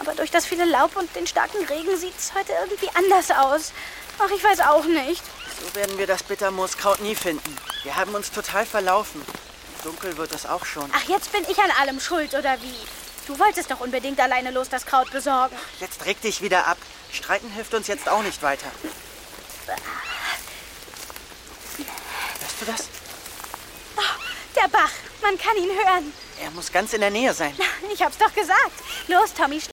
Aber durch das viele Laub und den starken Regen sieht es heute irgendwie anders aus. Ach, ich weiß auch nicht. So werden wir das Bittermooskraut nie finden. Wir haben uns total verlaufen. Dunkel wird es auch schon. Ach, jetzt bin ich an allem schuld, oder wie? Du wolltest doch unbedingt alleine los das Kraut besorgen. Jetzt reg dich wieder ab. Streiten hilft uns jetzt auch nicht weiter. Hörst du das? Oh, der Bach. Man kann ihn hören. Er muss ganz in der Nähe sein. Ich hab's doch gesagt. Los, Tommy,